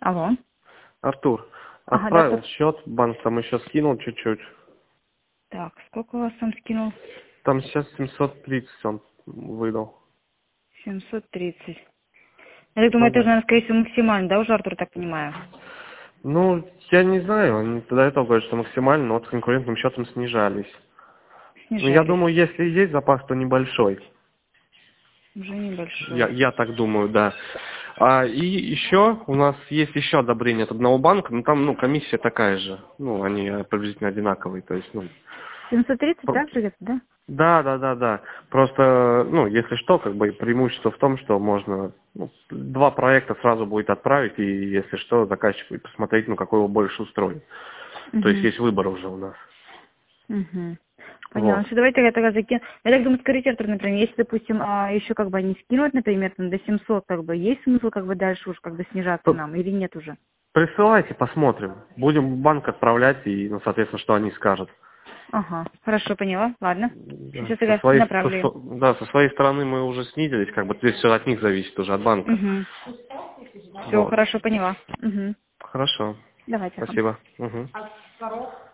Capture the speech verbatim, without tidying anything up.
Алло. Артур, Ага, да, отправил кто? счет, банк там еще скинул чуть-чуть. Так, сколько у вас там скинул? Там сейчас семьсот тридцать он выдал. семьсот тридцать. Я так думаю, Ну это уже, да. наверное, скорее всего, максимально, да, уже, Артур, так понимаю? Ну, я не знаю, они до этого говорят, что максимально, но вот с конкурентным счетом снижались. Ну, я Снижались. думаю, если и есть запас, то небольшой. Уже Я, небольшой. я так думаю, да. А, и еще у нас есть еще одобрение от одного банка, но там, ну, комиссия такая же. Ну, они э, приблизительно одинаковые, то есть, ну, семьсот тридцать, про- так же где-то, да? да, да, да, да. Просто, ну, если что, как бы преимущество в том, что можно ну, два проекта сразу будет отправить, и если что, заказчик будет посмотреть, ну, какой его больше устроит. То есть Угу. есть выбор уже у нас. Угу. Понятно. Вот. Все, давайте я тогда закину. Я так думаю, скажите, Артур, например, если, допустим, а, еще как бы они скинут, например, там, до семисот, как бы, есть смысл как бы дальше уж как бы снижаться П- нам или нет уже? Присылайте, посмотрим. Будем в банк отправлять, и, ну, соответственно, что они скажут. Ага, хорошо, поняла, ладно. Да, Сейчас со я своей, со- направлю им. со- да, со своей стороны мы уже снизились, как бы здесь все от них зависит уже, от банка. Угу. Все, Вот. хорошо, поняла. Угу. Хорошо. Давайте, ага. Спасибо. Мгм.